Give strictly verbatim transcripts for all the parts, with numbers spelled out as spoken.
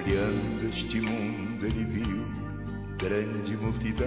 Olhando este mundo ele viu grande multidão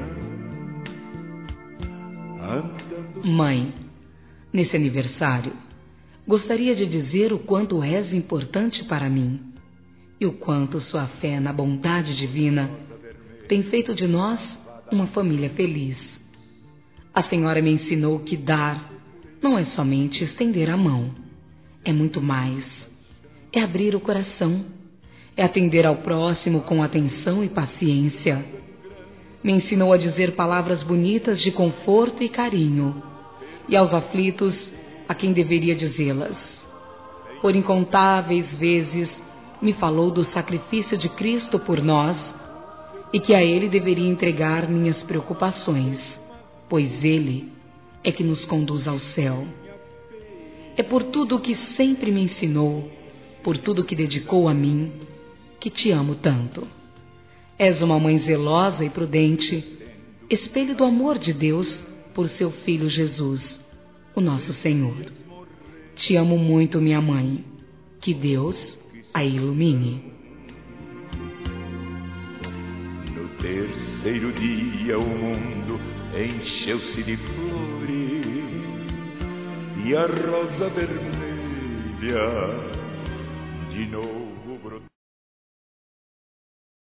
andando. Mãe, nesse aniversário, gostaria de dizer o quanto és importante para mim e o quanto sua fé na bondade divina tem feito de nós uma família feliz. A senhora me ensinou que dar não é somente estender a mão, é muito mais. É abrir o coração, é atender ao próximo com atenção e paciência. Me ensinou a dizer palavras bonitas de conforto e carinho, e aos aflitos a quem deveria dizê-las. Por incontáveis vezes me falou do sacrifício de Cristo por nós e que a Ele deveria entregar minhas preocupações, pois Ele é que nos conduz ao céu. É por tudo o que sempre me ensinou, por tudo que dedicou a mim, que te amo tanto. És uma mãe zelosa e prudente, espelho do amor de Deus por seu Filho Jesus, o nosso Senhor. Te amo muito, minha mãe. Que Deus a ilumine. No terceiro dia o mundo encheu-se de flores e a rosa vermelha de novo